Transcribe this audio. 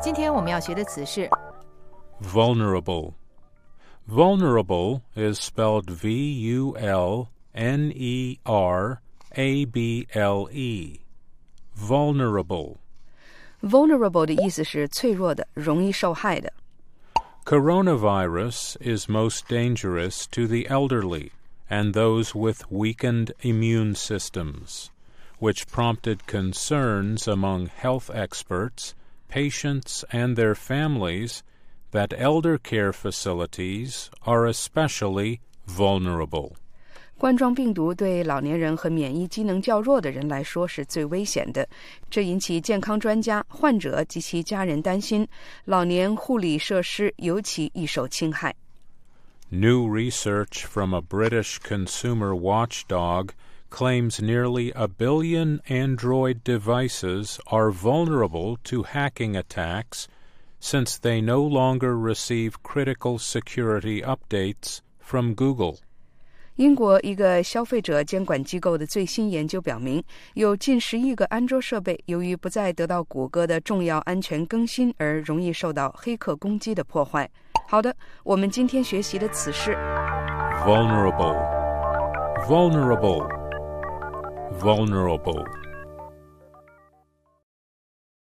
今天我们要学的词是 vulnerable. Vulnerable is spelled V-U-L-N-E-R-A-B-L-E. Vulnerable. vulnerable 的意思是脆弱的，容易受害的。 Coronavirus is most dangerous to the elderly and those with weakened immune systems, which prompted concerns among health experts, patients, and their families that elder care facilities are especially vulnerable. 冠状病毒对老年人和免疫机能较弱的人来说是最危险的，这引起健康专家、患者及其家人担心，老年护理设施尤其易受侵害。 New research from a British consumer watchdog claims nearly 1 billion Android devices are vulnerable to hacking attacks since they no longer receive critical security updates from Google. 英国一个消费者监管机构的最新研究表明，有近10亿个安卓设备由于不再得到谷歌的重要安全更新而容易受到黑客攻击的破坏。好的，我们今天学习的词是 vulnerable, vulnerable, vulnerable.